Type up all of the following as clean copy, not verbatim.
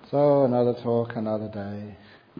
So another talk, another day.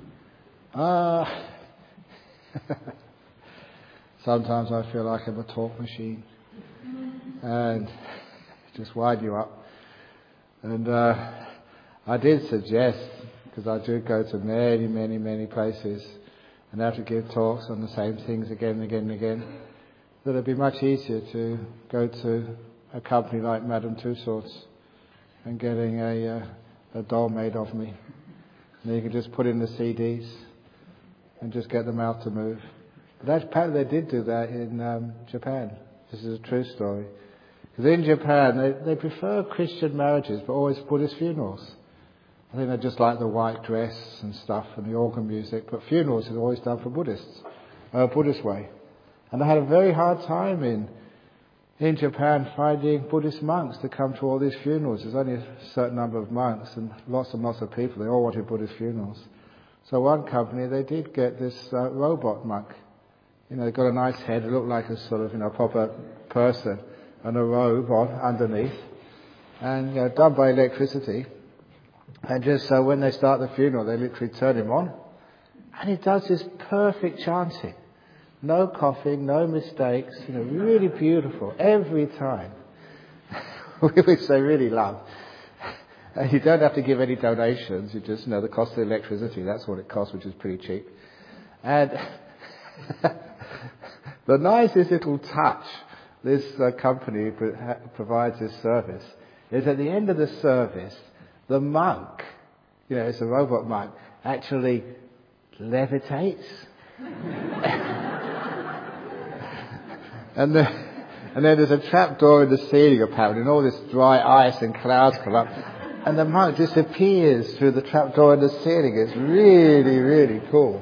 Sometimes I feel like I'm a talk machine and just wind you up. And I did suggest, because I do go to many places and have to give talks on the same things again and again and again, that it'd be much easier to go to a company like Madame Tussauds and getting a doll made of me. And you can just put in the CDs and just get the mouth to move. But apparently they did do that in Japan. This is a true story. Because in Japan, they prefer Christian marriages, but always Buddhist funerals. I think they just like the white dress and stuff and the organ music, but funerals is always done for Buddhists, Buddhist way. And they had a very hard time in Japan finding Buddhist monks to come to all these funerals. There's only a certain number of monks and lots of people. They all wanted Buddhist funerals. So one company, they did get this robot monk. You know, they've got a nice head. It looked like a sort of, proper person and a robe on underneath. And done by electricity. And just so when they start the funeral, they literally turn him on. And he does this perfect chanting. No coughing, no mistakes, really beautiful every time, which they really love. And you don't have to give any donations, you just the cost of electricity, that's what it costs, which is pretty cheap. And the nicest little touch this company provides this service is at the end of the service, the monk, it's a robot monk, actually levitates. And then there's a trap door in the ceiling apparently, and all this dry ice and clouds come up, and the monk disappears through the trap door in the ceiling. It's really cool.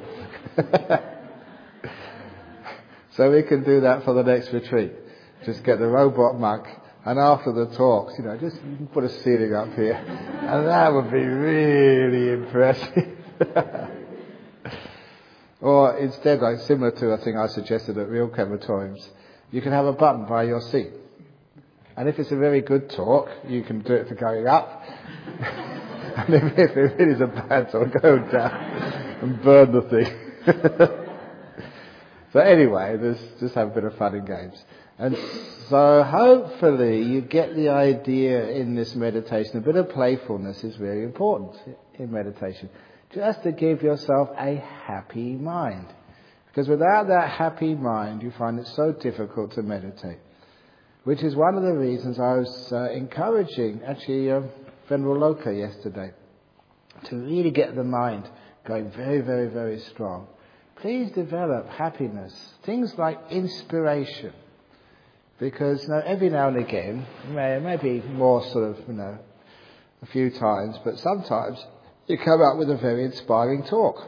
So we can do that for the next retreat. Just get the robot monk, and after the talks, just put a ceiling up here, and that would be really impressive. Or instead, like similar to a thing I suggested at Real Crematoriums, you can have a button by your seat. And if it's a very good talk, you can do it for going up. And if it really is a bad talk, go down and burn the thing. So anyway, just have a bit of fun and games. And so hopefully you get the idea in this meditation. A bit of playfulness is very important in meditation. Just to give yourself a happy mind. Because without that happy mind, you find it so difficult to meditate. Which is one of the reasons I was encouraging, actually, Venerable Loka yesterday, to really get the mind going very strong. Please develop happiness. Things like inspiration. Because every now and again, maybe more sort of, a few times, but sometimes you come up with a very inspiring talk.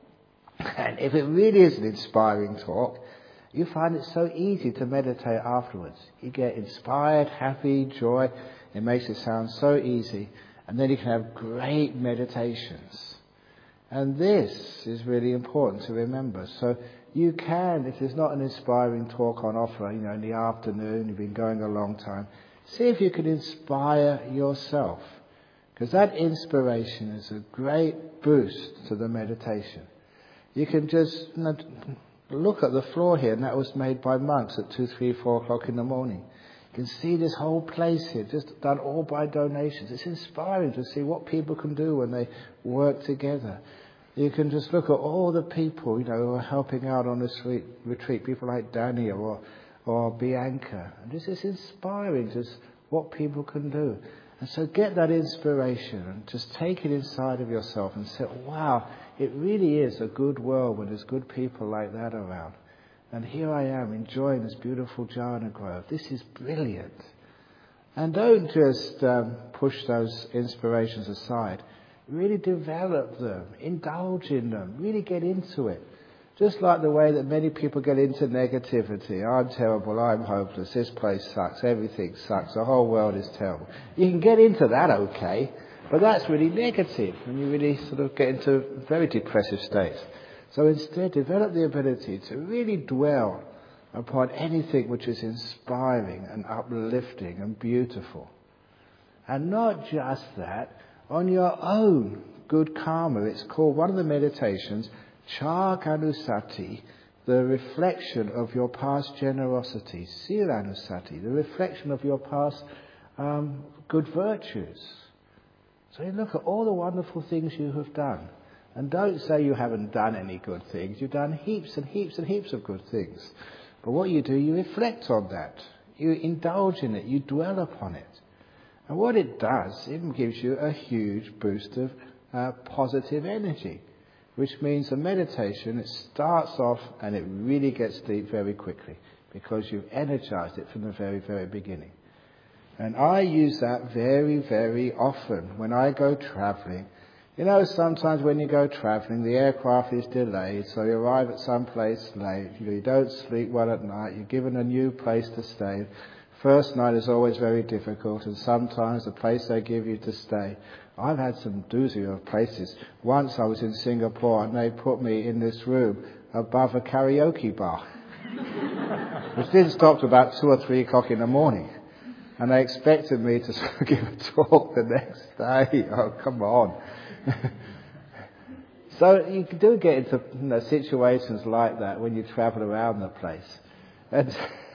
And if it really is an inspiring talk, you find it so easy to meditate afterwards. You get inspired, happy, joy. It makes it sound so easy. And then you can have great meditations. And this is really important to remember. So you can, if there's not an inspiring talk on offer, in the afternoon, you've been going a long time, see if you can inspire yourself. Because that inspiration is a great boost to the meditation. You can just look at the floor here, and that was made by monks at 2, 3, 4 o'clock in the morning. You can see this whole place here, just done all by donations. It's inspiring to see what people can do when they work together. You can just look at all the people, who are helping out on this retreat, people like Danny or Bianca. And this is inspiring, just what people can do. And so get that inspiration and just take it inside of yourself and say, wow, it really is a good world when there's good people like that around. And here I am enjoying this beautiful jhana grove. This is brilliant. And don't just push those inspirations aside. Really develop them, indulge in them, really get into it. Just like the way that many people get into negativity. I'm terrible, I'm hopeless, this place sucks, everything sucks, the whole world is terrible. You can get into that okay, but that's really negative, and you really sort of get into very depressive states. So instead, develop the ability to really dwell upon anything which is inspiring and uplifting and beautiful. And not just that, on your own good karma. It's called, one of the meditations, Chaganusati, the reflection of your past generosity. Silanusati, the reflection of your past good virtues. So you look at all the wonderful things you have done. And don't say you haven't done any good things. You've done heaps and heaps and heaps of good things. But what you do, you reflect on that. You indulge in it. You dwell upon it. And what it does, it gives you a huge boost of positive energy. Which means the meditation, it starts off and it really gets deep very quickly. Because you've energized it from the very, very beginning. And I use that very, very often when I go travelling. You know, sometimes when you go travelling, the aircraft is delayed, so you arrive at some place late. You don't sleep well at night. You're given a new place to stay. First night is always very difficult, and sometimes the place they give you to stay. I've had some doozy of places. Once I was in Singapore, and they put me in this room above a karaoke bar, which didn't stop till about 2 or 3 o'clock in the morning. And they expected me to give a talk the next day. Oh, come on. So you do get into situations like that when you travel around the place. And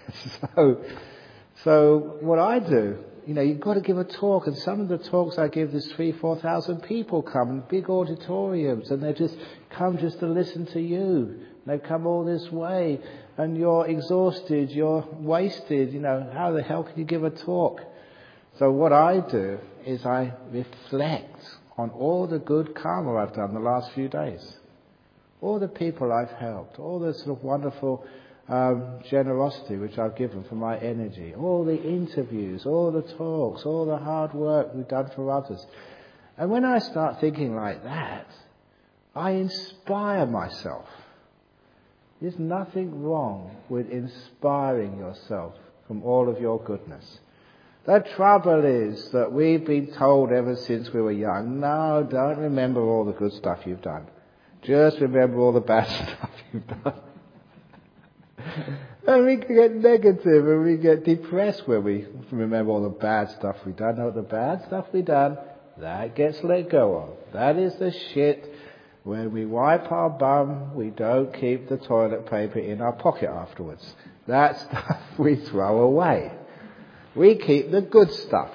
so what I do, you've got to give a talk, and some of the talks I give, there's 3,000-4,000 people come in big auditoriums, and they just come just to listen to you. They've come all this way, and you're exhausted, you're wasted, how the hell can you give a talk? So what I do is I reflect on all the good karma I've done the last few days. All the people I've helped, all the sort of wonderful generosity which I've given for my energy, all the interviews, all the talks, all the hard work we've done for others. And when I start thinking like that, I inspire myself. There's nothing wrong with inspiring yourself from all of your goodness. The trouble is that we've been told ever since we were young, no, don't remember all the good stuff you've done. Just remember all the bad stuff you've done. And we get negative and we get depressed when we remember all the bad stuff we've done. No, the bad stuff we've done, that gets let go of. That is the shit. When we wipe our bum, we don't keep the toilet paper in our pocket afterwards. That stuff we throw away. We keep the good stuff.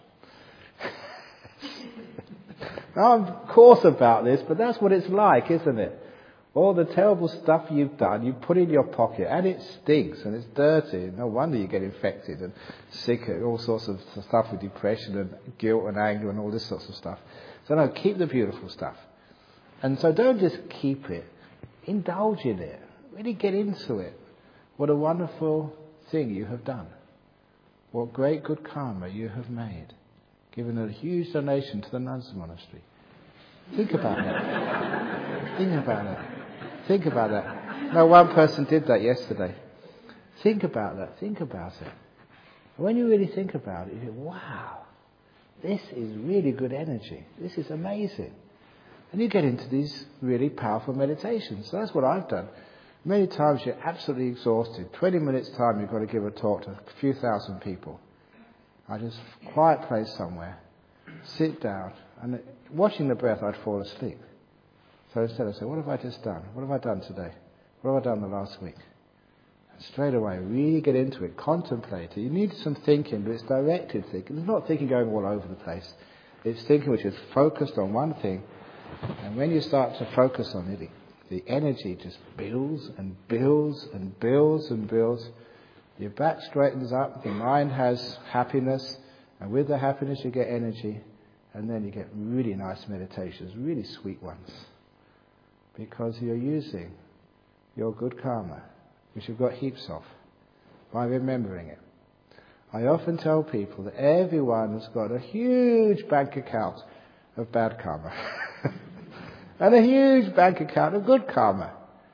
Now, I'm coarse about this, but that's what it's like, isn't it? All the terrible stuff you've done, you put in your pocket, and it stinks, and it's dirty. No wonder you get infected and sick and all sorts of stuff with depression and guilt and anger and all this sorts of stuff. So no, keep the beautiful stuff. And so don't just keep it. Indulge in it. Really get into it. What a wonderful thing you have done. What great good karma you have made. Given a huge donation to the nuns' monastery. Think about it. Think about it. Think about that. No, one person did that yesterday. Think about that. Think about it. And when you really think about it, you think, wow, this is really good energy. This is amazing. And you get into these really powerful meditations. So that's what I've done. Many times you're absolutely exhausted. 20 minutes time you've got to give a talk to a few thousand people. I just quiet place somewhere, sit down, and watching the breath I'd fall asleep. So instead I say, what have I just done? What have I done today? What have I done the last week? And straight away, really get into it, contemplate it. You need some thinking, but it's directed thinking. It's not thinking going all over the place. It's thinking which is focused on one thing. And when you start to focus on it, the energy just builds and builds and builds and builds. Your back straightens up, your mind has happiness, and with the happiness you get energy, and then you get really nice meditations, really sweet ones. Because you're using your good karma, which you've got heaps of, by remembering it. I often tell people that everyone has got a huge bank account of bad karma. And a huge bank account of good karma.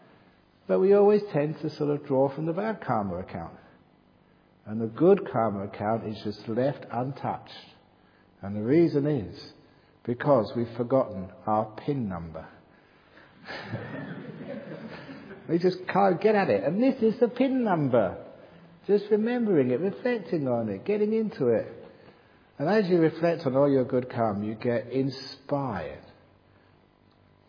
But we always tend to sort of draw from the bad karma account. And the good karma account is just left untouched. And the reason is because we've forgotten our PIN number. We just can't get at it. And this is the PIN number. Just remembering it, reflecting on it, getting into it. And as you reflect on all your good karma, you get inspired.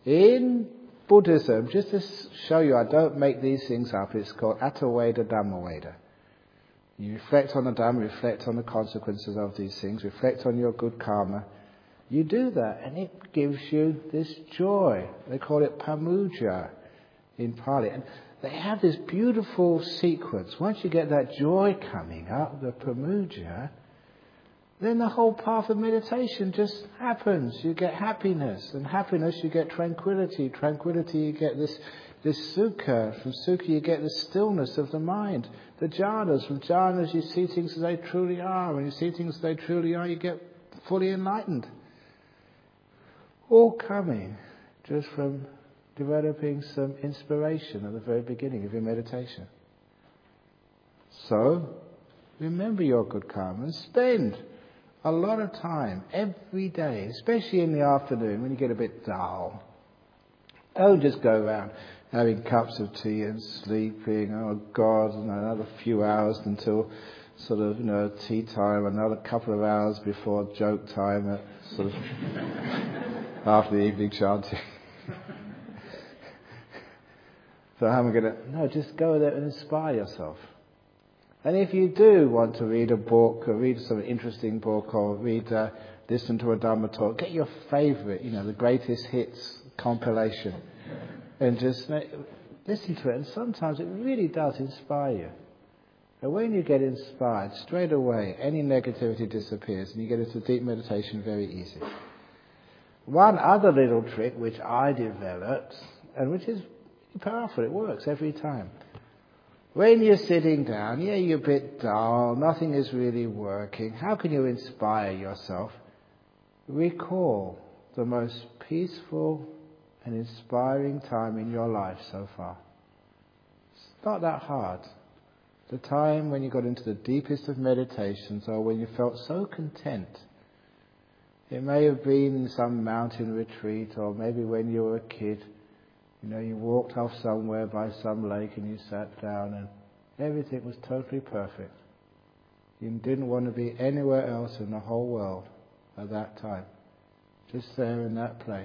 In Buddhism, just to show you I don't make these things up, it's called Attaveda Dhammaveda. You reflect on the Dhamma, reflect on the consequences of these things, reflect on your good karma. You do that and it gives you this joy. They call it pamuja in Pali. And they have this beautiful sequence. Once you get that joy coming up, the pamuja, then the whole path of meditation just happens. You get happiness, and happiness you get tranquility. Tranquility you get this sukha. From sukha you get the stillness of the mind. The jhanas. From jhanas you see things as they truly are. When you see things as they truly are, you get fully enlightened. All coming just from developing some inspiration at the very beginning of your meditation. So, remember your good karma and spend a lot of time every day, especially in the afternoon when you get a bit dull. Don't just go around having cups of tea and sleeping. Oh God, another few hours until sort of, tea time, another couple of hours before joke time at sort of after the evening chanting. So how am I going to... No, just go there and inspire yourself. And if you do want to read a book, or read some interesting book, or listen to a Dhamma talk, get your favourite, the greatest hits compilation, and just listen to it. And sometimes it really does inspire you. And when you get inspired, straight away, any negativity disappears, and you get into deep meditation very easy. One other little trick which I developed, and which is powerful, it works every time. When you're sitting down, you're a bit dull, nothing is really working. How can you inspire yourself? Recall the most peaceful and inspiring time in your life so far. It's not that hard. The time when you got into the deepest of meditations, or when you felt so content. It may have been in some mountain retreat, or maybe when you were a kid. You walked off somewhere by some lake and you sat down and everything was totally perfect. You didn't want to be anywhere else in the whole world at that time. Just there in that place.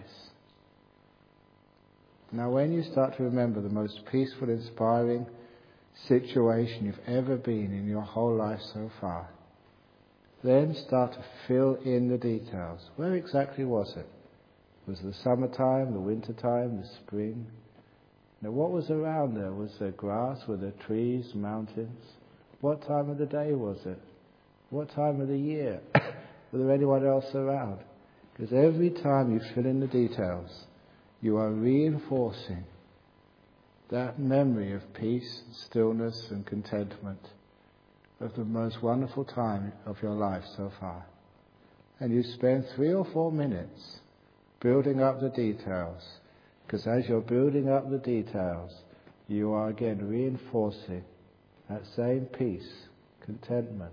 Now when you start to remember the most peaceful, inspiring situation you've ever been in your whole life so far, then start to fill in the details. Where exactly was it? Was it the summertime, the wintertime, the spring? Now what was around there? Was there grass? Were there trees, mountains? What time of the day was it? What time of the year? Was there anyone else around? Because every time you fill in the details, you are reinforcing that memory of peace, stillness and contentment of the most wonderful time of your life so far. And you spend 3 or 4 minutes building up the details, because as you're building up the details, you are again reinforcing that same peace, contentment,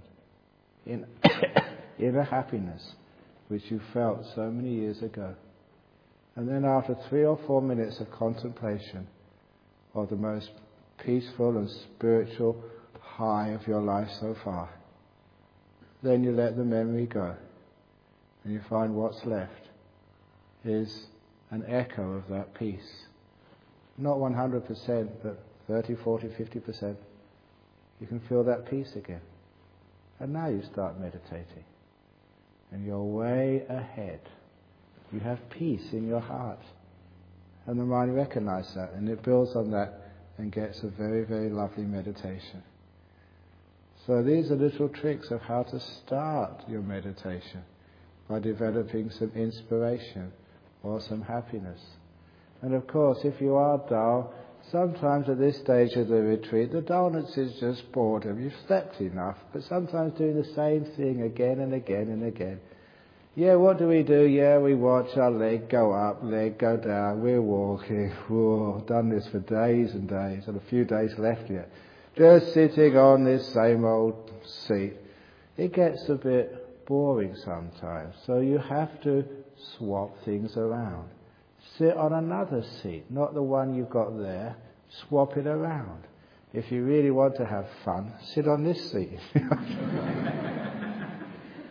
inner happiness which you felt so many years ago. And then after 3 or 4 minutes of contemplation of the most peaceful and spiritual high of your life so far, then you let the memory go, and you find what's left is an echo of that peace. Not 100%, but 30, 40, 50%. You can feel that peace again. And now you start meditating. And you're way ahead. You have peace in your heart. And the mind recognizes that, and it builds on that and gets a very, very lovely meditation. So these are little tricks of how to start your meditation, by developing some inspiration or some happiness. And of course, if you are dull, sometimes at this stage of the retreat, the dullness is just boredom. You've slept enough, but sometimes doing the same thing again and again and again. What do? We watch our leg go up, leg go down, we're walking. Whoa, done this for days and days, and a few days left yet. Just sitting on this same old seat. It gets a bit boring sometimes, so you have to swap things around. Sit on another seat, not the one you've got there. Swap it around. If you really want to have fun, sit on this seat.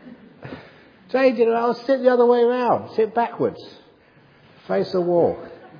Change it around, sit the other way around. Sit backwards. Face the wall.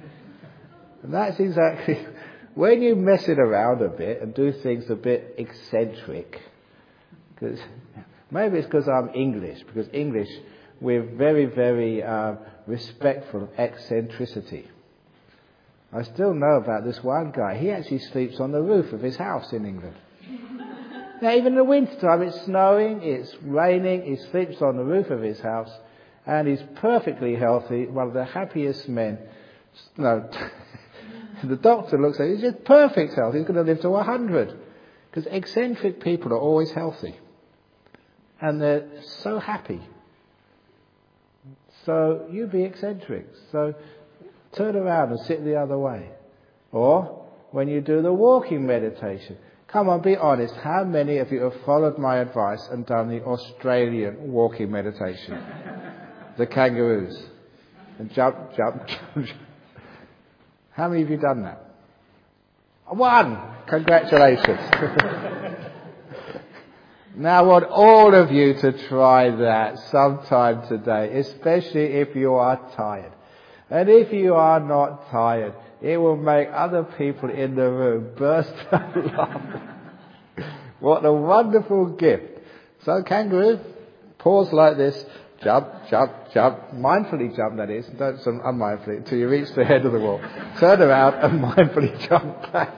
And that's exactly, when you mess it around a bit and do things a bit eccentric, because maybe it's because I'm English, because English, we're very, very respectful of eccentricity. I still know about this one guy. He actually sleeps on the roof of his house in England. Now, even in the winter time, it's snowing, it's raining, he sleeps on the roof of his house, and he's perfectly healthy, one of the happiest men. No, the doctor looks at him, he's just perfect health, he's going to live to 100. Because eccentric people are always healthy. And they're so happy. So you be eccentric. So turn around and sit the other way. Or when you do the walking meditation. Come on, be honest. How many of you have followed my advice and done the Australian walking meditation? The kangaroos. And jump, jump, jump. How many of you done that? One! Congratulations. Now I want all of you to try that sometime today, especially if you are tired. And if you are not tired, it will make other people in the room burst out laughing. What a wonderful gift. So kangaroo, pause like this, jump, jump, jump, mindfully jump that is, don't unmindfully, until you reach the head of the wall. Turn around and mindfully jump back.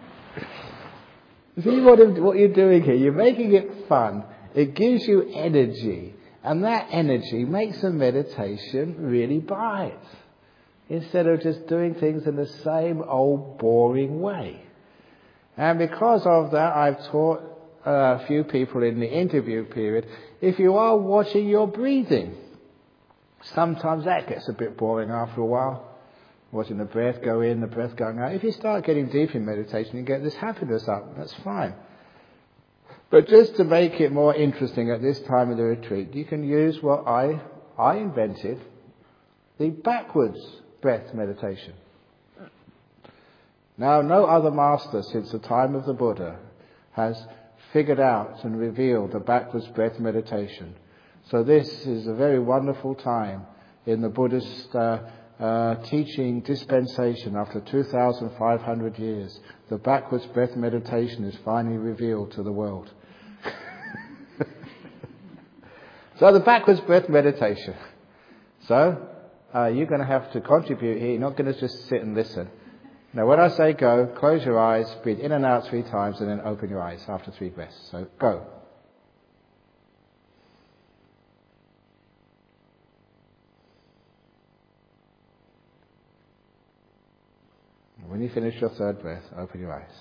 See what you're doing here? You're making it fun. It gives you energy. And that energy makes the meditation really bright. Instead of just doing things in the same old boring way. And because of that, I've taught a few people in the interview period, if you are watching your breathing, sometimes that gets a bit boring after a while. Watching the breath go in, the breath going out. If you start getting deep in meditation, you get this happiness up. That's fine. But just to make it more interesting at this time of the retreat, you can use what I invented, the backwards breath meditation. Now, no other master since the time of the Buddha has figured out and revealed the backwards breath meditation. So this is a very wonderful time in the Buddhist teaching dispensation after 2,500 years. The backwards breath meditation is finally revealed to the world. So the backwards breath meditation. So you're going to have to contribute here. You're not going to just sit and listen. Now when I say go, close your eyes, breathe in and out 3 times, and then open your eyes after 3 breaths. So go. When you finish your 3rd breath, open your eyes.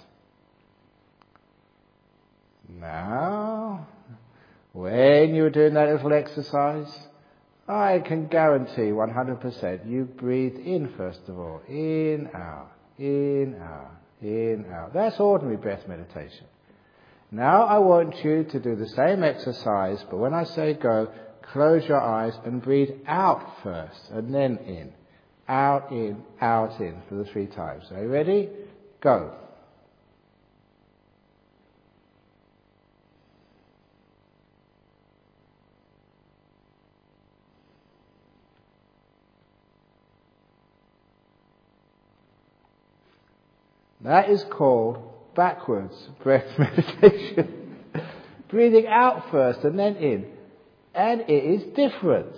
Now, when you're doing that little exercise, I can guarantee 100% you breathe in first of all. In, out, in, out, in, out. That's ordinary breath meditation. Now I want you to do the same exercise, but when I say go, close your eyes and breathe out first and then in. Out, in for the 3 times. Are you ready? Go. That is called backwards breath meditation. Breathing out first and then in. And it is different.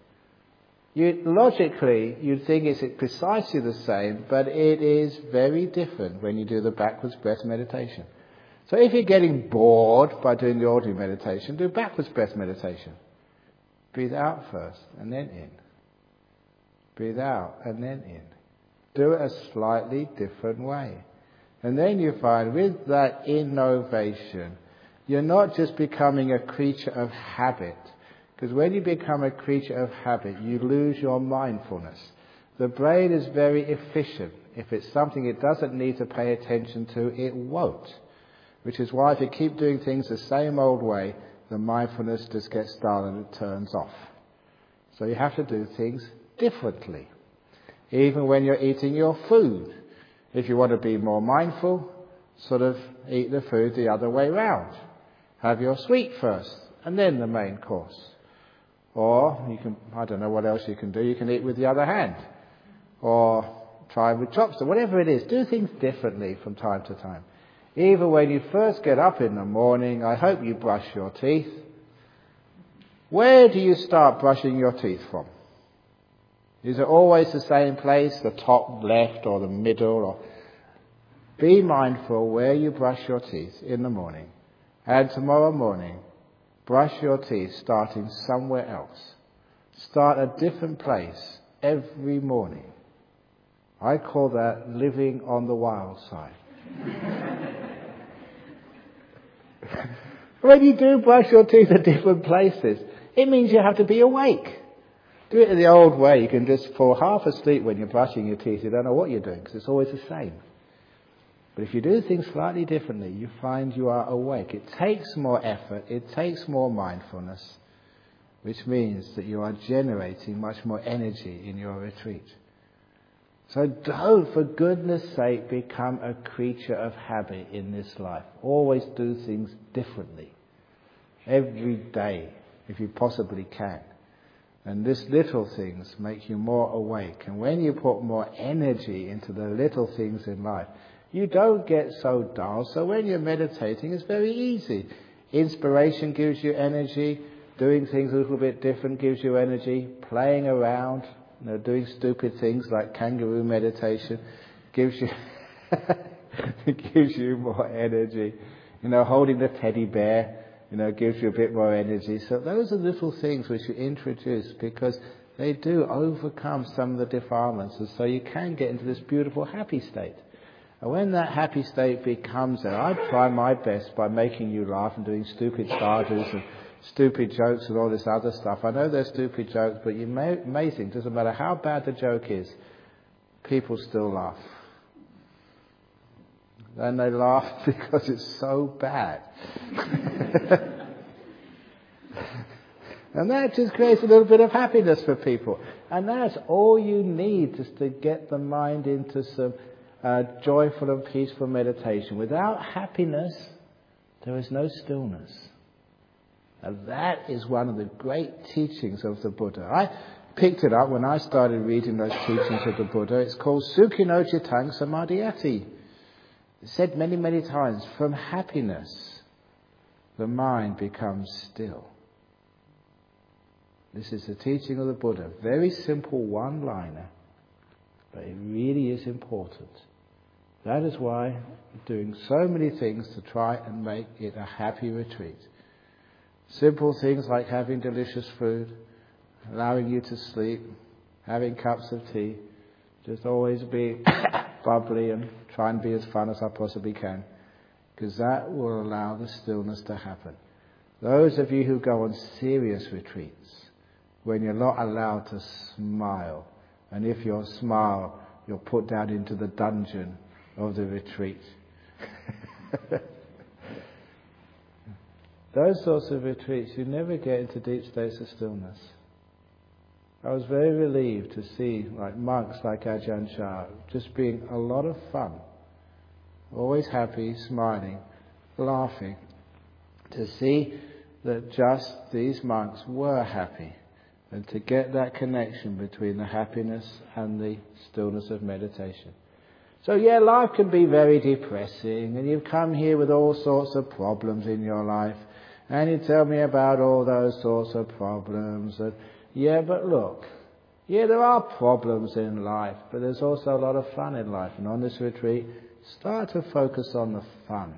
Logically, you'd think it's precisely the same, but it is very different when you do the backwards breath meditation. So if you're getting bored by doing the ordinary meditation, do backwards breath meditation. Breathe out first and then in. Breathe out and then in. Do it a slightly different way. And then you find with that innovation, you're not just becoming a creature of habit. Because when you become a creature of habit, you lose your mindfulness. The brain is very efficient. If it's something it doesn't need to pay attention to, it won't. Which is why if you keep doing things the same old way, the mindfulness just gets dull and it turns off. So you have to do things differently. Even when you're eating your food. If you want to be more mindful, sort of eat the food the other way round. Have your sweet first and then the main course. Or you can, I don't know what else you can do, you can eat with the other hand. Or try with chopsticks, whatever it is. Do things differently from time to time. Even when you first get up in the morning, I hope you brush your teeth. Where do you start brushing your teeth from? Is it always the same place, the top left or the middle? Or be mindful where you brush your teeth in the morning. And tomorrow morning, brush your teeth starting somewhere else. Start a different place every morning. I call that living on the wild side. When you do brush your teeth at different places, it means you have to be awake. Do it in the old way. You can just fall half asleep when you're brushing your teeth. You don't know what you're doing because it's always the same. But if you do things slightly differently, you find you are awake. It takes more effort. It takes more mindfulness, which means that you are generating much more energy in your retreat. So don't, for goodness sake, become a creature of habit in this life. Always do things differently. Every day, if you possibly can. And these little things make you more awake. And when you put more energy into the little things in life, you don't get so dull. So when you're meditating, it's very easy. Inspiration gives you energy. Doing things a little bit different gives you energy. Playing around, doing stupid things like kangaroo meditation gives you it gives you more energy. Holding the teddy bear, gives you a bit more energy. So those are little things which you introduce because they do overcome some of the defilements, and so you can get into this beautiful happy state. And when that happy state becomes there, I try my best by making you laugh and doing stupid sadhus and stupid jokes and all this other stuff. I know they're stupid jokes, but amazing. It doesn't matter how bad the joke is, people still laugh. And they laugh because it's so bad. And that just creates a little bit of happiness for people. And that's all you need just to get the mind into some joyful and peaceful meditation. Without happiness, there is no stillness. And that is one of the great teachings of the Buddha. I picked it up when I started reading those teachings of the Buddha. It's called Sukhino Cittang Samadhiyati. It's said many, many times, from happiness, the mind becomes still. This is the teaching of the Buddha. Very simple one-liner, but it really is important. That is why I'm doing so many things to try and make it a happy retreat. Simple things like having delicious food, allowing you to sleep, having cups of tea, just always be bubbly and try and be as fun as I possibly can, because that will allow the stillness to happen. Those of you who go on serious retreats, when you're not allowed to smile, and if you smile, you're put down into the dungeon of the retreat. Those sorts of retreats, you never get into deep states of stillness. I was very relieved to see monks like Ajahn Chah just being a lot of fun. Always happy, smiling, laughing. To see that just these monks were happy. And to get that connection between the happiness and the stillness of meditation. So life can be very depressing, and you've come here with all sorts of problems in your life, and you tell me about all those sorts of problems. And but look, there are problems in life, but there's also a lot of fun in life. And on this retreat, start to focus on the fun.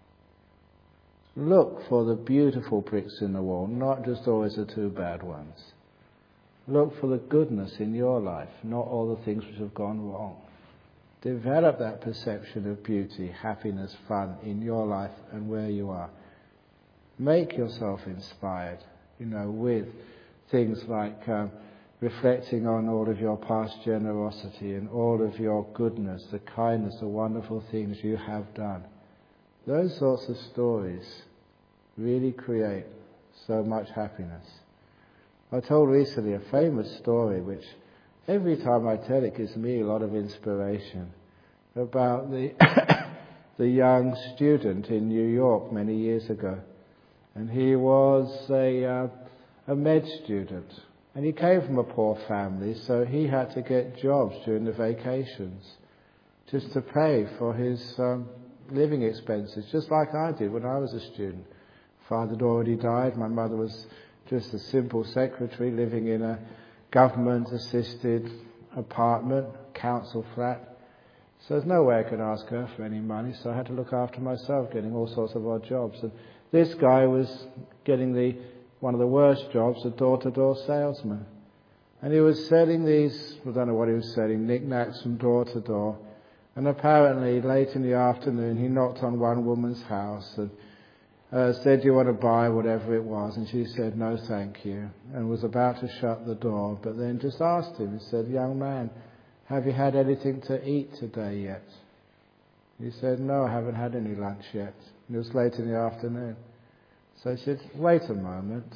Look for the beautiful bricks in the wall, not just always the two bad ones. Look for the goodness in your life, not all the things which have gone wrong. Develop that perception of beauty, happiness, fun in your life and where you are. Make yourself inspired, with things like reflecting on all of your past generosity and all of your goodness, the kindness, the wonderful things you have done. Those sorts of stories really create so much happiness. I told recently a famous story which every time I tell it gives me a lot of inspiration about the the young student in New York many years ago. And he was a med student, And he came from a poor family, so he had to get jobs during the vacations just to pay for his living expenses, just like I did when I was a student. Father had already died. My mother was just a simple secretary living in a government-assisted apartment, council flat. So there's no way I could ask her for any money, so I had to look after myself, getting all sorts of odd jobs. And this guy was getting one of the worst jobs, a door-to-door salesman. And he was selling these, I don't know what he was selling, knickknacks from door to door. And apparently, late in the afternoon, he knocked on one woman's house and said, "Do you want to buy whatever it was?" And she said, "No, thank you," and was about to shut the door, but then just asked him, he said, "Young man, have you had anything to eat today yet?" He said, "No, I haven't had any lunch yet." And it was late in the afternoon. So she said, "Wait a moment."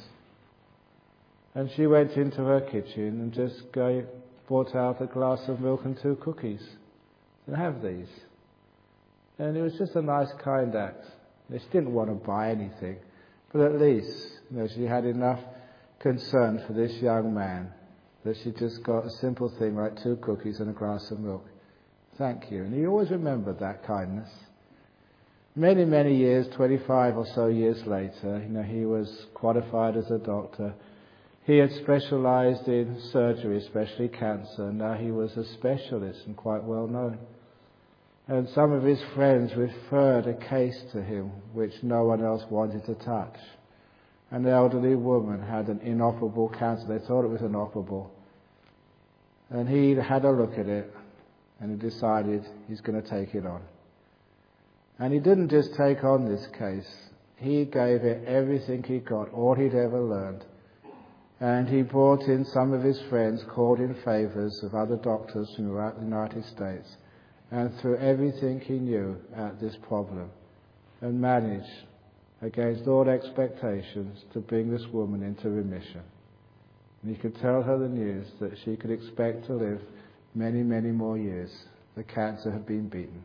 And she went into her kitchen and just brought out a glass of milk and 2 cookies. And have these. And it was just a nice, kind act. She didn't want to buy anything, but at least, she had enough concern for this young man that she just got a simple thing like 2 cookies and a glass of milk. Thank you. And he always remembered that kindness. Many, many years, 25 or so years later, he was qualified as a doctor. He had specialized in surgery, especially cancer, and now he was a specialist and quite well known. And some of his friends referred a case to him which no one else wanted to touch. An elderly woman had an inoperable cancer. They thought it was inoperable. And he had a look at it and he decided he's going to take it on. And he didn't just take on this case. He gave it everything he got, all he'd ever learned. And he brought in some of his friends, called in favours of other doctors from the United States, and threw everything he knew at this problem and managed, against all expectations, to bring this woman into remission. And he could tell her the news that she could expect to live many, many more years. The cancer had been beaten.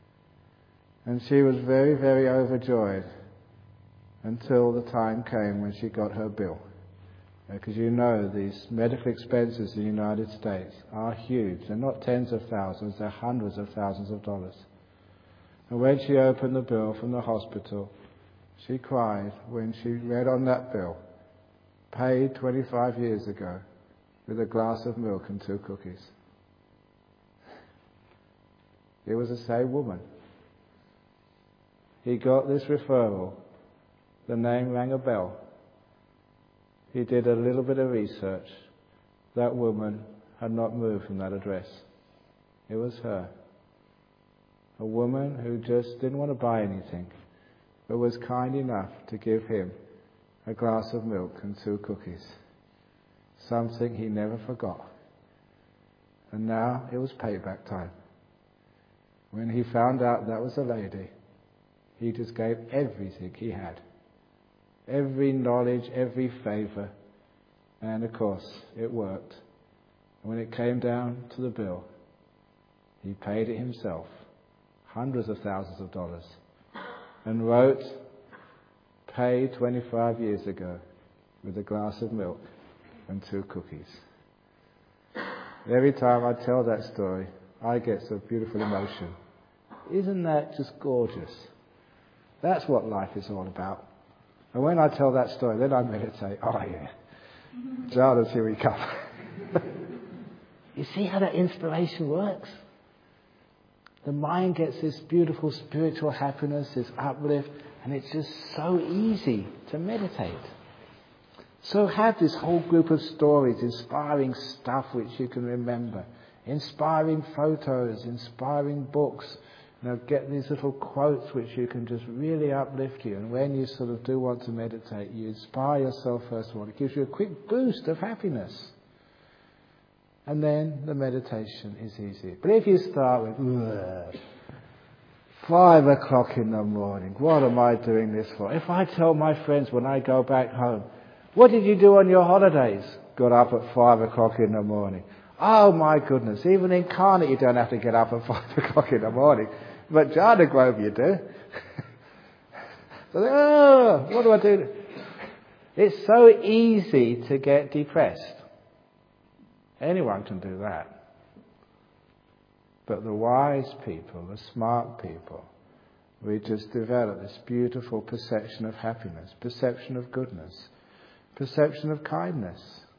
And she was very, very overjoyed until the time came when she got her bill. Because these medical expenses in the United States are huge. They're not tens of thousands, they're hundreds of thousands of dollars. And when she opened the bill from the hospital, she cried when she read on that bill, "Paid 25 years ago with a glass of milk and 2 cookies." It was the same woman. He got this referral. The name rang a bell. He did a little bit of research. That woman had not moved from that address. It was her. A woman who just didn't want to buy anything, but was kind enough to give him a glass of milk and 2 cookies. Something he never forgot. And now it was payback time. When he found out that was a lady, he just gave everything he had. Every knowledge, every favour. And of course, it worked. And when it came down to the bill, he paid it himself, hundreds of thousands of dollars, and wrote, "Paid 25 years ago with a glass of milk and 2 cookies." Every time I tell that story, I get some beautiful emotion. Isn't that just gorgeous? That's what life is all about. And when I tell that story, then I meditate. Oh yeah, Jhanas, here we come. You see how that inspiration works? The mind gets this beautiful spiritual happiness, this uplift, and it's just so easy to meditate. So have this whole group of stories, inspiring stuff which you can remember, inspiring photos, inspiring books. Get these little quotes which you can just really uplift you. And when you sort of do want to meditate, you inspire yourself first of all. It gives you a quick boost of happiness. And then the meditation is easy. But if you start with 5 o'clock in the morning, what am I doing this for? If I tell my friends when I go back home, "What did you do on your holidays?" "Got up at 5 o'clock in the morning." Oh my goodness, even incarnate you don't have to get up at 5 o'clock in the morning. But Jhana Grove you do. So, what do I do? It's so easy to get depressed. Anyone can do that. But the wise people, the smart people, we just develop this beautiful perception of happiness, perception of goodness, perception of kindness.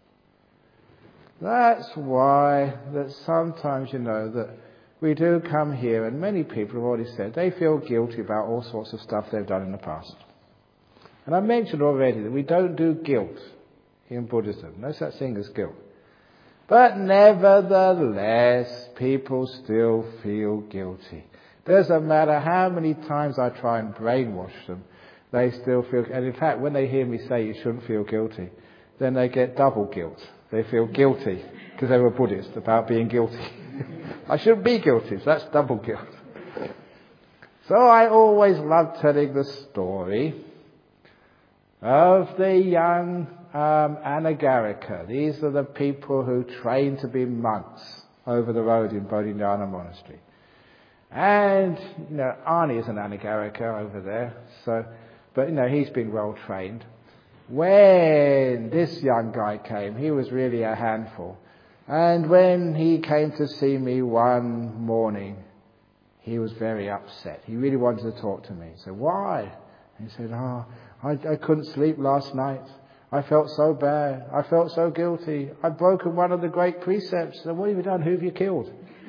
That's why that sometimes, that we do come here, and many people have already said they feel guilty about all sorts of stuff they've done in the past. And I mentioned already that we don't do guilt in Buddhism. No such thing as guilt. But nevertheless, people still feel guilty. Doesn't matter how many times I try and brainwash them, they still feel... And in fact, when they hear me say you shouldn't feel guilty, then they get double guilt. They feel guilty because they were Buddhist about being guilty. I shouldn't be guilty, so that's double guilt. So I always love telling the story of the young Anagarika. These are the people who trained to be monks over the road in Bodhinyana Monastery. And, Arnie is an Anagarika over there, but he's been well trained. When this young guy came, he was really a handful. And when he came to see me one morning, he was very upset. He really wanted to talk to me. He said, why? He said, I couldn't sleep last night. I felt so bad. I felt so guilty. I'd broken one of the great precepts. And what have you done? Who have you killed?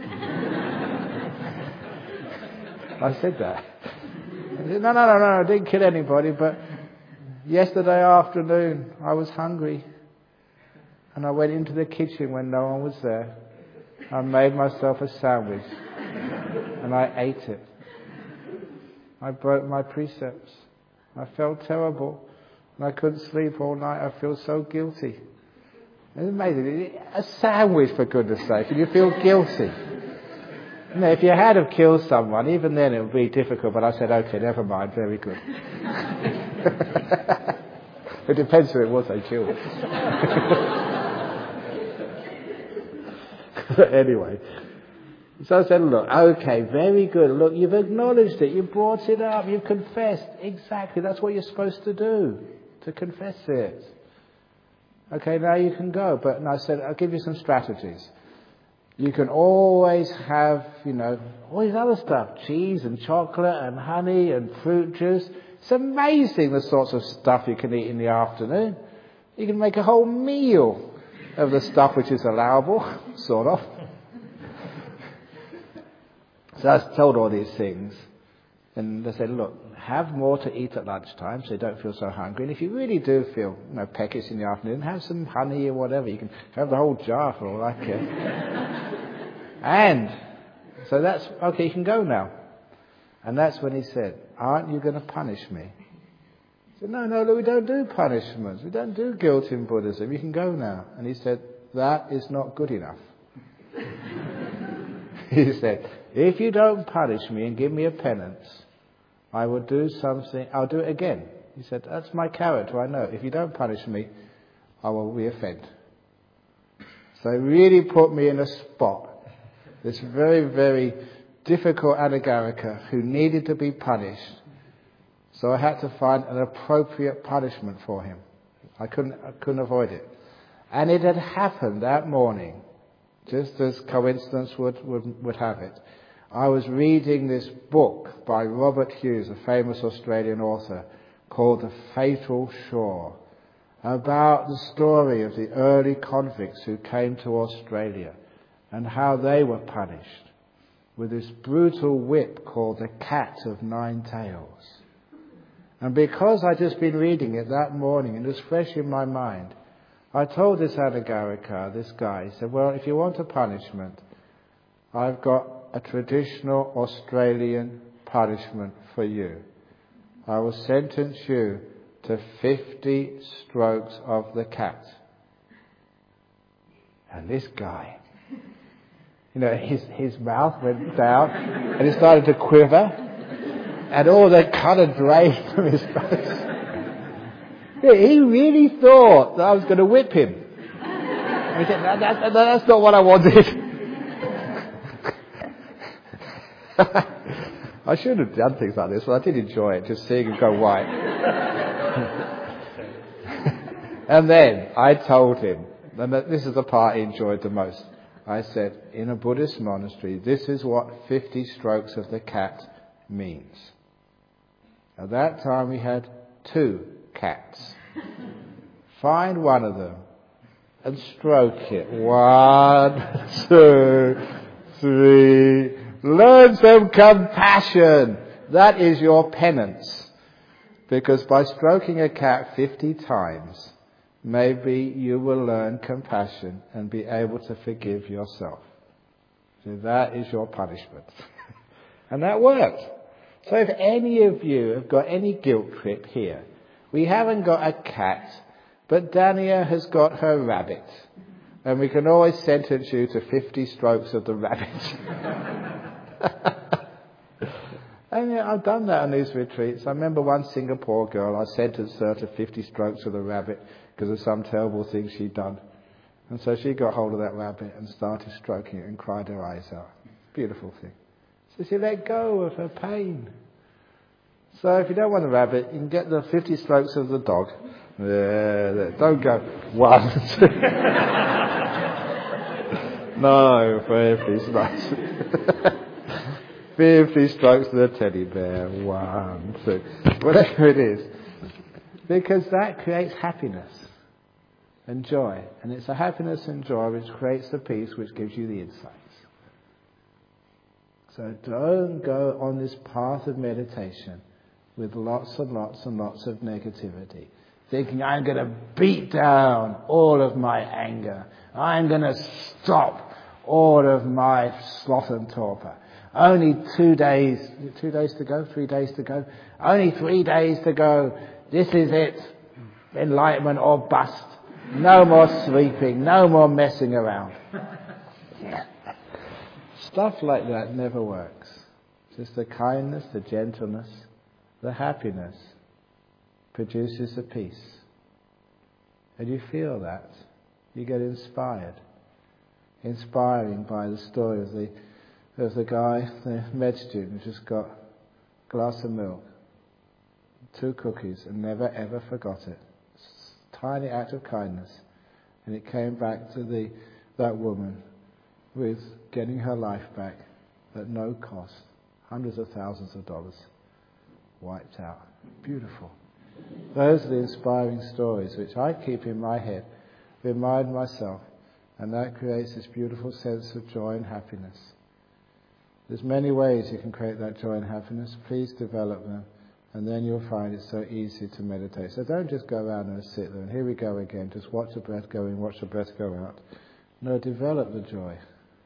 I said that. He said, no, I didn't kill anybody, but yesterday afternoon I was hungry and I went into the kitchen when no one was there. I made myself a sandwich and I ate it. I broke my precepts. I felt terrible and I couldn't sleep all night. I feel so guilty. It's amazing. A sandwich, for goodness sake, and you feel guilty. If you had have killed someone, even then it would be difficult, but I said, okay, never mind, very good. It depends who it was they killed. Anyway, so I said, look, okay, very good. Look, you've acknowledged it, you brought it up, you've confessed. Exactly, that's what you're supposed to do, to confess it. Okay, now you can go. But I said, I'll give you some strategies. You can always have, all this other stuff, cheese and chocolate and honey and fruit juice. It's amazing the sorts of stuff you can eat in the afternoon. You can make a whole meal of the stuff which is allowable, sort of. So I was told all these things. And they said, look, have more to eat at lunchtime so you don't feel so hungry. And if you really do feel peckish in the afternoon, have some honey or whatever. You can have the whole jar for all I care. And so that's, okay, you can go now. And that's when he said, aren't you going to punish me? I said, no, we don't do punishments. We don't do guilt in Buddhism. You can go now. And he said, that is not good enough. He said, if you don't punish me and give me a penance, I will do something, I'll do it again. He said, that's my character, I know. If you don't punish me, I will reoffend. So he really put me in a spot. This very, very difficult Anagarika who needed to be punished. So I had to find an appropriate punishment for him. I couldn't avoid it. And it had happened that morning, just as coincidence would have it. I was reading this book by Robert Hughes, a famous Australian author, called The Fatal Shore, about the story of the early convicts who came to Australia and how they were punished with this brutal whip called the Cat of Nine Tails. And because I'd just been reading it that morning and it was fresh in my mind, I told this Anagarika, this guy, he said, well, if you want a punishment, I've got a traditional Australian punishment for you. I will sentence you to 50 strokes of the cat. And this guy, his mouth went down and it started to quiver and all the colour drained from his face. He really thought that I was going to whip him. He said, that's not what I wanted. I should have done things like this, but I did enjoy it, just seeing him go white. And then I told him, And this is the part he enjoyed the most. I said, in a Buddhist monastery, this is what 50 strokes of the cat means. At that time we had 2 cats. Find one of them and stroke it. 1, 2, 3. Learn some compassion. That is your penance. Because by stroking a cat 50 times, maybe you will learn compassion and be able to forgive yourself. So that is your punishment. And that worked. So if any of you have got any guilt trip here, we haven't got a cat, but Dania has got her rabbit. And we can always sentence you to 50 strokes of the rabbit. And yeah, I've done that on these retreats. I remember one Singapore girl, I sentenced her to 50 strokes of the rabbit because of some terrible thing she'd done. And so she got hold of that rabbit and started stroking it and cried her eyes out. Beautiful thing. So she let go of her pain. So if you don't want a rabbit, you can get the 50 strokes of the dog. Don't go 1, 2. No, 50 strokes. 50 strokes to the teddy bear. 1, 2. Whatever it is. Because that creates happiness and joy. And it's the happiness and joy which creates the peace which gives you the insights. So don't go on this path of meditation with lots and lots and lots of negativity. Thinking, I'm going to beat down all of my anger. I'm going to stop all of my sloth and torpor. Only 2 days to go, 3 days to go. Only 3 days to go. This is it. Enlightenment or bust. No more sleeping. No more messing around. Stuff like that never works. Just the kindness, the gentleness, the happiness produces the peace. And you feel that. You get inspired. Inspiring by the story of the guy, the med student, who just got a glass of milk, 2 cookies, and never ever forgot it. Tiny act of kindness. And it came back to that woman with getting her life back at no cost. Hundreds of thousands of dollars wiped out. Beautiful. Those are the inspiring stories which I keep in my head, remind myself, and that creates this beautiful sense of joy and happiness. There's many ways you can create that joy and happiness. Please develop them, and then you'll find it so easy to meditate. So don't just go around and sit there, and here we go again, just watch the breath go in, watch the breath go out. No, develop the joy.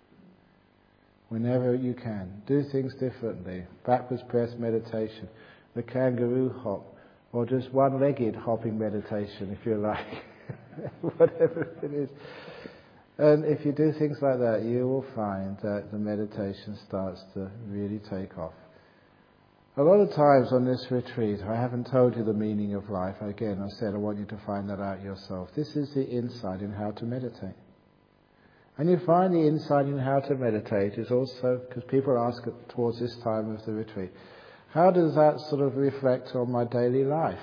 Whenever you can. Do things differently. Backwards breath meditation, the kangaroo hop, or just one-legged hopping meditation, if you like. Whatever it is. And if you do things like that, you will find that the meditation starts to really take off. A lot of times on this retreat, I haven't told you the meaning of life. Again, I said I want you to find that out yourself. This is the insight in how to meditate. And you find the insight in how to meditate is also, because people ask towards this time of the retreat, how does that sort of reflect on my daily life?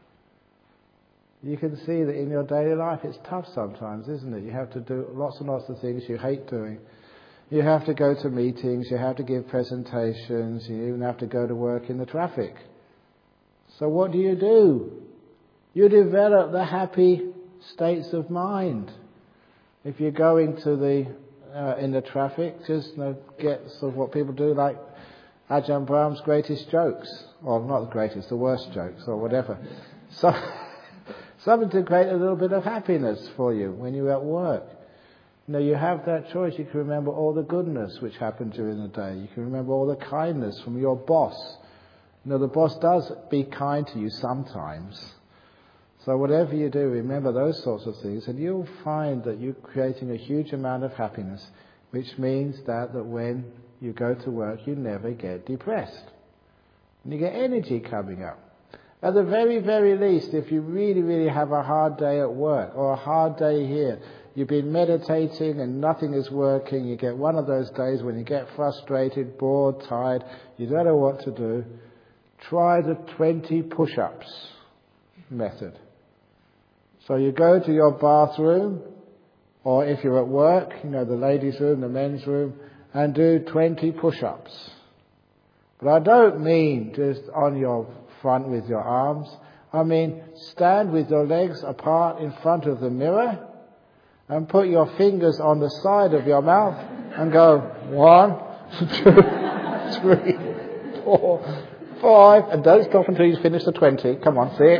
You can see that in your daily life it's tough sometimes, isn't it? You have to do lots and lots of things you hate doing. You have to go to meetings, you have to give presentations, you even have to go to work in the traffic. So what do? You develop the happy states of mind. If you're going to in the traffic, just get sort of what people do, like Ajahn Brahm's greatest jokes, or not the greatest, the worst jokes, or whatever. So something to create a little bit of happiness for you when you're at work. You have that choice. You can remember all the goodness which happened during the day. You can remember all the kindness from your boss. The boss does be kind to you sometimes. So whatever you do, remember those sorts of things, and you'll find that you're creating a huge amount of happiness, which means that when you go to work, you never get depressed. And you get energy coming up. At the very, very least, if you really, really have a hard day at work or a hard day here, you've been meditating and nothing is working, you get one of those days when you get frustrated, bored, tired, you don't know what to do, try the 20 push-ups method. So you go to your bathroom Or if you're at work, the ladies' room, the men's room, and do 20 push-ups. But I don't mean just on your front with your arms. I mean stand with your legs apart in front of the mirror and put your fingers on the side of your mouth and go 1, 2, 3, 4, 5, and don't stop until you finish the 20. Come on, see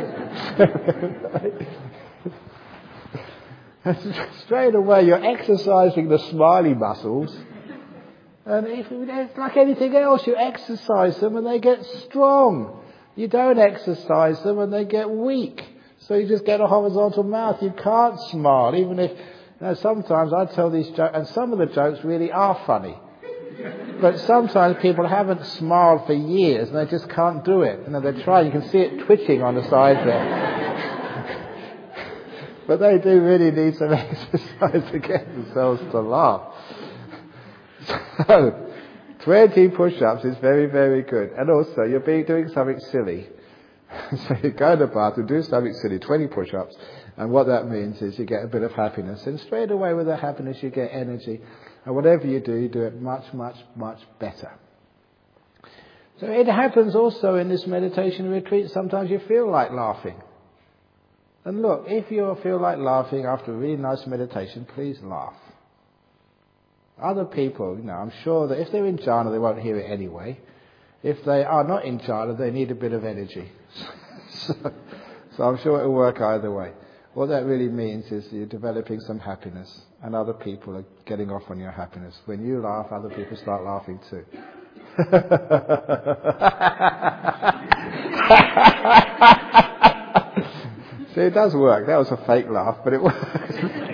it? Straight away you're exercising the smiley muscles. And it's like anything else, you exercise them and they get strong. You don't exercise them and they get weak. So you just get a horizontal mouth. You can't smile, even if, sometimes I tell these jokes, and some of the jokes really are funny. But sometimes people haven't smiled for years and they just can't do it. They try, you can see it twitching on the side there. But they do really need some exercise to get themselves to laugh. So, 20 push-ups is very, very good. And also, you're doing something silly. So you go to the bathroom, do something silly, 20 push-ups, and what that means is you get a bit of happiness. And straight away with the happiness, you get energy. And whatever you do it much, much, much better. So it happens also in this meditation retreat, sometimes you feel like laughing. And look, if you feel like laughing after a really nice meditation, please laugh. Other people, I'm sure that if they're in jhana, they won't hear it anyway. If they are not in jhana, they need a bit of energy. So I'm sure it'll work either way. What that really means is you're developing some happiness, and other people are getting off on your happiness. When you laugh, other people start laughing too. See, it does work. That was a fake laugh, but it works.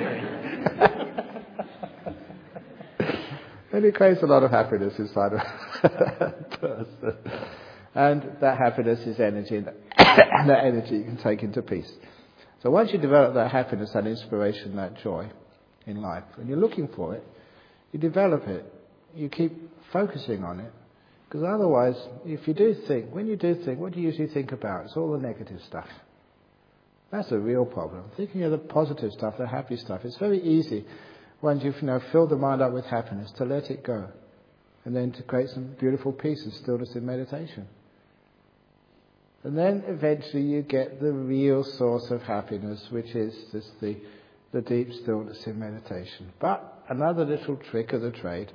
And it creates a lot of happiness inside of that person. And that happiness is energy, and that energy you can take into peace. So once you develop that happiness, that inspiration, that joy in life, and you're looking for it, you develop it. You keep focusing on it. Because otherwise, if you do think, when you do think, what do you usually think about? It's all the negative stuff. That's a real problem. Thinking of the positive stuff, the happy stuff. It's very easy once you've filled the mind up with happiness to let it go. And then to create some beautiful peace and stillness in meditation. And then eventually you get the real source of happiness, which is just the deep stillness in meditation. But another little trick of the trade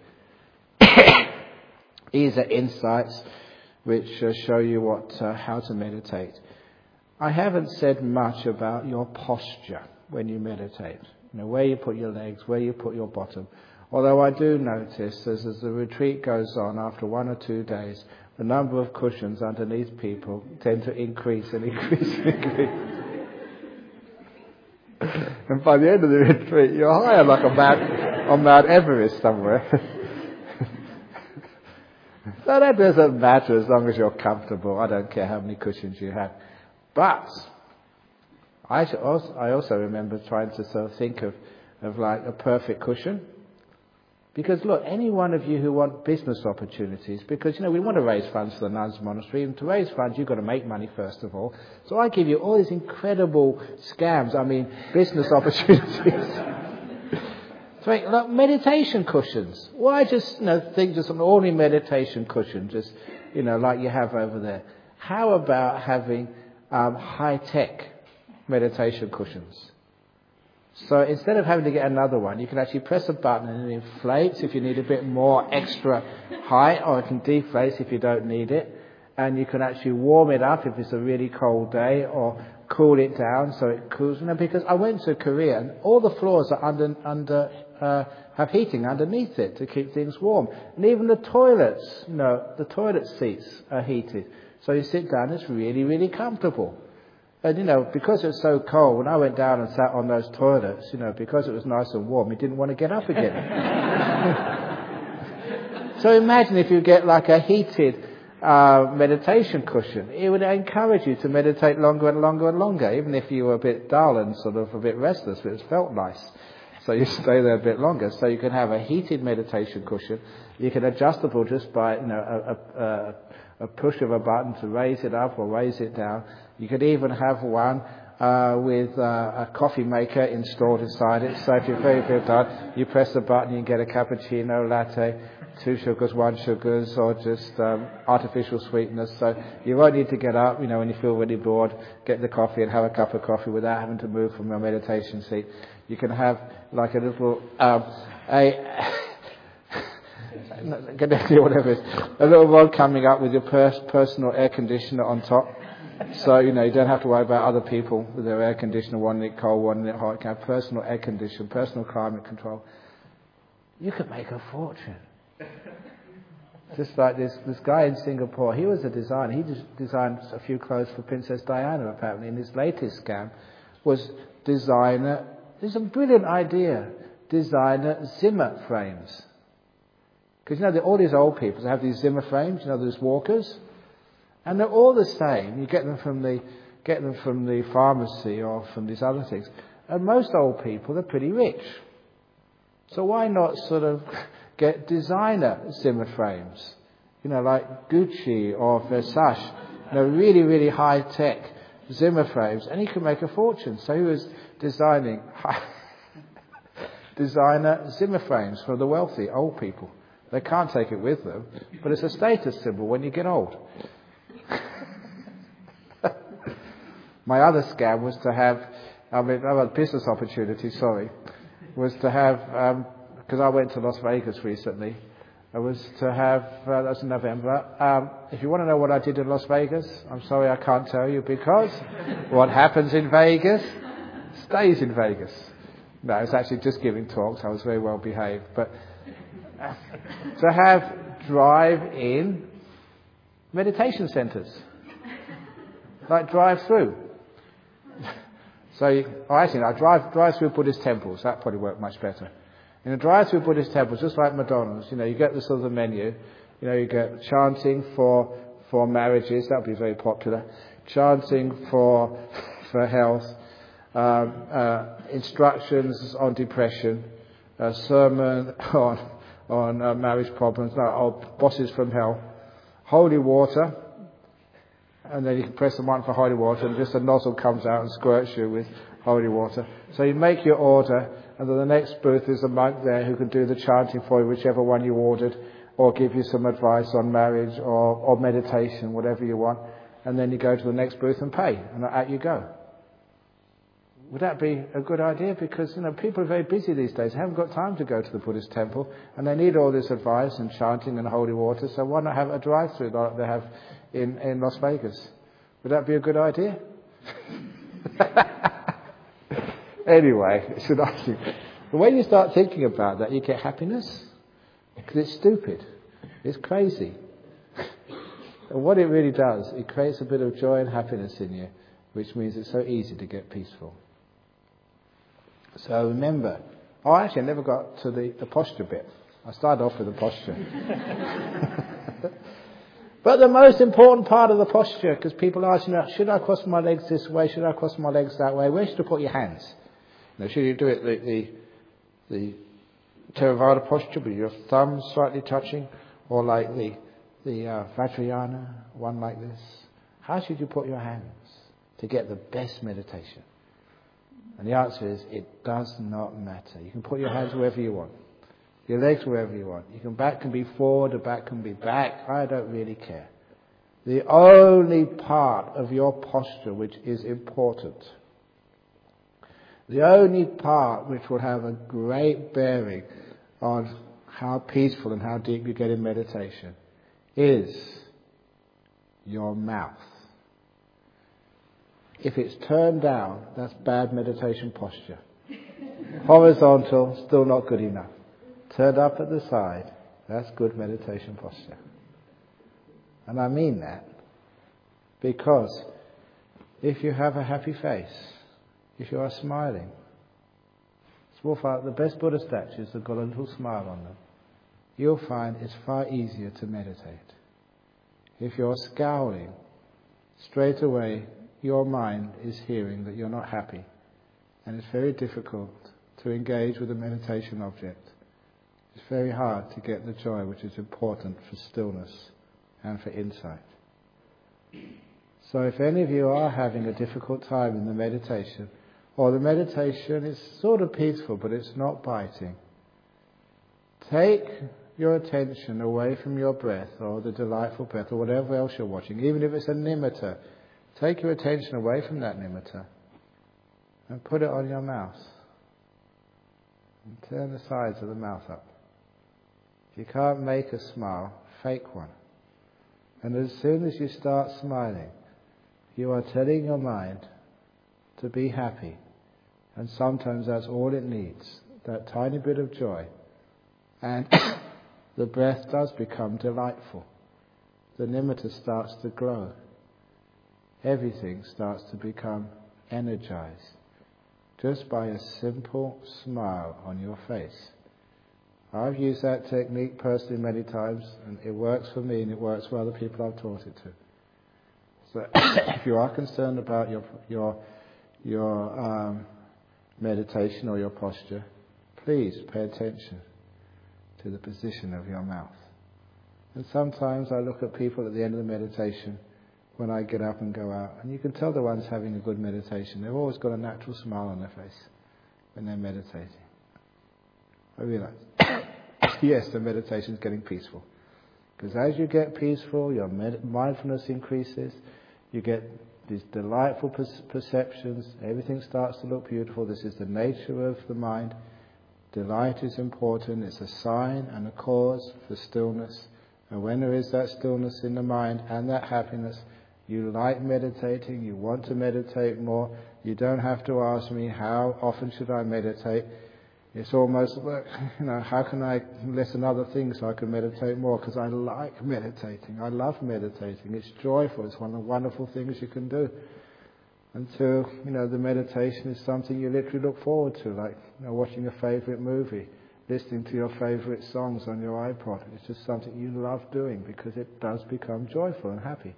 these are insights which show you how to meditate. I haven't said much about your posture when you meditate. Where you put your legs, where you put your bottom. Although I do notice as the retreat goes on, after 1 or 2 days, the number of cushions underneath people tend to increase and increase and increase. And by the end of the retreat, you're higher like on Mount Everest somewhere. So that doesn't matter as long as you're comfortable. I don't care how many cushions you have. But I also remember trying to sort of think of like a perfect cushion. Because look, any one of you who want business opportunities, because we want to raise funds for the nuns monastery, and to raise funds you've got to make money first of all. So I give you all these incredible business opportunities. So look, meditation cushions. Why just think just an ordinary meditation cushion, just like you have over there. How about having high-tech meditation cushions? So instead of having to get another one, you can actually press a button and it inflates if you need a bit more extra height, or it can deflate if you don't need it. And you can actually warm it up if it's a really cold day, or cool it down so it cools. Because I went to Korea and all the floors are have heating underneath it to keep things warm. And even the toilets, the toilet seats are heated. So you sit down, it's really, really comfortable. And, because it was so cold, when I went down and sat on those toilets, because it was nice and warm, you didn't want to get up again. So imagine if you get like a heated meditation cushion. It would encourage you to meditate longer and longer and longer, even if you were a bit dull and sort of a bit restless, but it felt nice. So you stay there a bit longer. So you can have a heated meditation cushion. You can adjustable just by, a push of a button to raise it up or raise it down. You could even have one with a coffee maker installed inside it. So if you're very, very tired, you press the button, you can get a cappuccino, latte, 2 sugars, 1 sugars, or just artificial sweeteners. So you won't need to get up, when you feel really bored, get the coffee and have a cup of coffee without having to move from your meditation seat. You can have like a little, whatever it is, a little rod coming up with your personal air conditioner on top. So, you don't have to worry about other people with their air conditioner, wanting it cold, wanting it hot. You can have personal air conditioning, personal climate control. You could make a fortune. Just like this guy in Singapore, he was a designer. He just designed a few clothes for Princess Diana, apparently. And his latest scam was designer, this is a brilliant idea, designer Zimmer frames. Because, all these old people have these Zimmer frames, these walkers. And they're all the same. You get them from the pharmacy or from these other things. And most old people are pretty rich. So why not sort of get designer Zimmer frames? Like Gucci or Versace. Really, really high-tech Zimmer frames. And you can make a fortune. So he was designing designer Zimmer frames for the wealthy, old people. They can't take it with them, but it's a status symbol when you get old. My other scam was to have, a business opportunity, was to have, because I went to Las Vegas recently, that was in November. If you want to know what I did in Las Vegas, I'm sorry I can't tell you, because what happens in Vegas stays in Vegas. No, I was actually just giving talks, I was very well behaved, but to have drive-in meditation centres, like drive-through. So, drive-through Buddhist temples, that probably worked much better. In a drive-through Buddhist temples, just like McDonald's, you get the sort of the menu, you get chanting for marriages, that would be very popular, chanting for health, instructions on depression, a sermon on marriage problems, bosses from hell, holy water, and then you can press the button for holy water and just a nozzle comes out and squirts you with holy water. So you make your order, and then the next booth is a monk there who can do the chanting for you, whichever one you ordered, or give you some advice on marriage or meditation, whatever you want. And then you go to the next booth and pay, and out you go. Would that be a good idea? Because, people are very busy these days. They haven't got time to go to the Buddhist temple, and they need all this advice and chanting and holy water, so why not have a drive-through like they have in Las Vegas? Would that be a good idea? Anyway, it's an idea. But when you start thinking about that, you get happiness. Because it's stupid. It's crazy. And what it really does, it creates a bit of joy and happiness in you, which means it's so easy to get peaceful. So remember, actually I never got to the posture bit. I started off with the posture. But the most important part of the posture, because people ask, should I cross my legs this way, should I cross my legs that way, where should you put your hands? Should you do it the Theravada posture with your thumbs slightly touching, or like the Vajrayana, one like this? How should you put your hands to get the best meditation? And the answer is, it does not matter. You can put your hands wherever you want. Your legs wherever you want. Your back can be forward, the back can be back. I don't really care. The only part of your posture which is important, the only part which will have a great bearing on how peaceful and how deep you get in meditation, is your mouth. If it's turned down, that's bad meditation posture. Horizontal, still not good enough. Turned up at the side, that's good meditation posture. And I mean that because if you have a happy face, if you are smiling, the best Buddha statues have got a little smile on them, you'll find it's far easier to meditate. If you're scowling, straight away your mind is hearing that you're not happy, and it's very difficult to engage with a meditation object. It's very hard to get the joy which is important for stillness and for insight. So if any of you are having a difficult time in the meditation, or the meditation is sort of peaceful but it's not biting, take your attention away from your breath or the delightful breath or whatever else you're watching, even if it's a nimitta. Take your attention away from that nimitta and put it on your mouth. And turn the sides of the mouth up. If you can't make a smile, fake one. And as soon as you start smiling, you are telling your mind to be happy. And sometimes that's all it needs, that tiny bit of joy. And the breath does become delightful. The nimitta starts to glow. Everything starts to become energized just by a simple smile on your face. I've used that technique personally many times, and it works for me and it works for other people I've taught it to. So if you are concerned about your meditation or your posture, please pay attention to the position of your mouth. And sometimes I look at people at the end of the meditation when I get up and go out, and you can tell the one's having a good meditation. They've always got a natural smile on their face when they're meditating. I realise, yes, the meditation's getting peaceful. Because as you get peaceful, your mindfulness increases, you get these delightful perceptions, everything starts to look beautiful. This is the nature of the mind. Delight is important, it's a sign and a cause for stillness. And when there is that stillness in the mind and that happiness, you like meditating, you want to meditate more. You don't have to ask me, how often should I meditate? It's almost like, how can I listen other things so I can meditate more? Because I like meditating. I love meditating. It's joyful. It's one of the wonderful things you can do. Until, the meditation is something you literally look forward to, like, watching a favourite movie, listening to your favourite songs on your iPod. It's just something you love doing because it does become joyful and happy.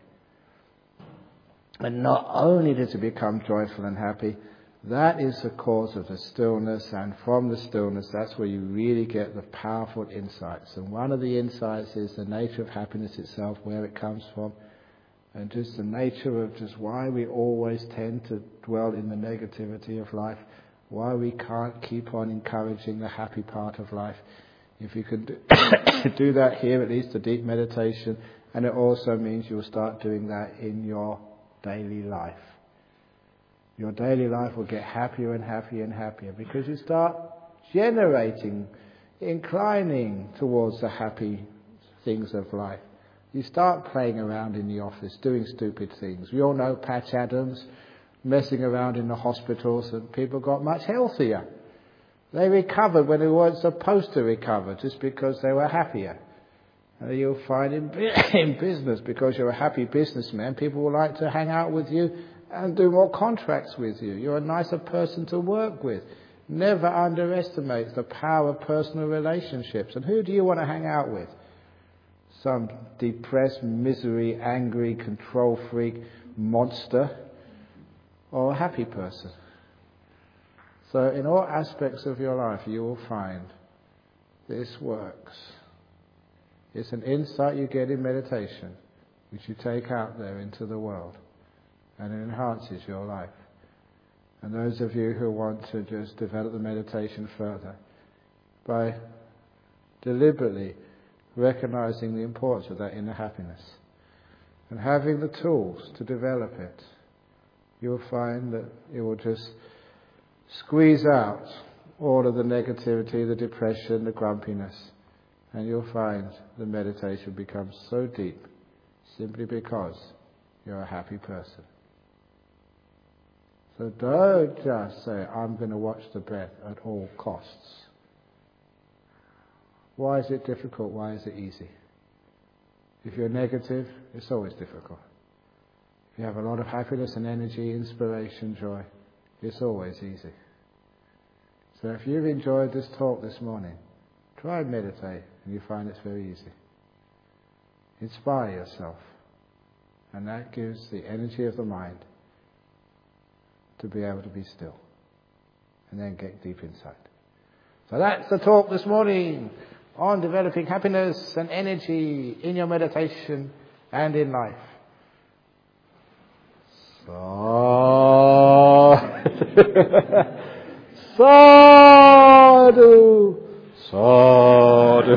And not only does it become joyful and happy, that is the cause of the stillness, and from the stillness, that's where you really get the powerful insights. And one of the insights is the nature of happiness itself, where it comes from, and just the nature of just why we always tend to dwell in the negativity of life, why we can't keep on encouraging the happy part of life. If you can do that here, at least a deep meditation, and it also means you'll start doing that in your daily life. Your daily life will get happier and happier and happier because you start generating, inclining towards the happy things of life. You start playing around in the office, doing stupid things. We all know Patch Adams messing around in the hospitals, and people got much healthier. They recovered when they weren't supposed to recover just because they were happier. And you'll find in business, because you're a happy businessman, people will like to hang out with you and do more contracts with you. You're a nicer person to work with. Never underestimate the power of personal relationships. And who do you want to hang out with? Some depressed, misery, angry, control freak monster, or a happy person? So in all aspects of your life, you will find this works. It's an insight you get in meditation, which you take out there into the world, and it enhances your life. And those of you who want to just develop the meditation further, by deliberately recognizing the importance of that inner happiness and having the tools to develop it, you'll find that it will just squeeze out all of the negativity, the depression, the grumpiness, and you'll find the meditation becomes so deep simply because you're a happy person. So don't just say, I'm going to watch the breath at all costs. Why is it difficult? Why is it easy? If you're negative, it's always difficult. If you have a lot of happiness and energy, inspiration, joy, it's always easy. So if you've enjoyed this talk this morning, try and meditate, and you find it's very easy. Inspire yourself, and that gives the energy of the mind to be able to be still, and then get deep insight. So that's the talk this morning on developing happiness and energy in your meditation and in life. Sadhu. Sadhu.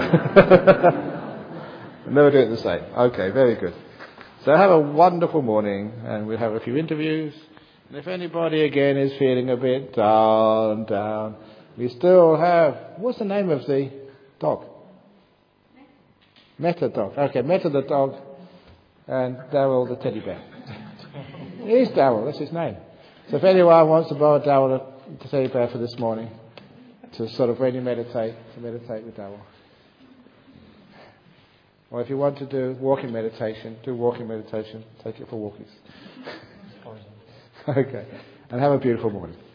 Never do it the same. Okay, very good. So have a wonderful morning, and we'll have a few interviews. And if anybody again is feeling a bit down, we still have, what's the name of the dog? Meta dog. Okay, Meta the dog, and Daryl the teddy bear. He's Daryl, that's his name. So if anyone wants to borrow Daryl the teddy bear for this morning, to sort of when you meditate, to meditate with Daryl. Or if you want to do walking meditation, take it for walkies. Okay. And have a beautiful morning.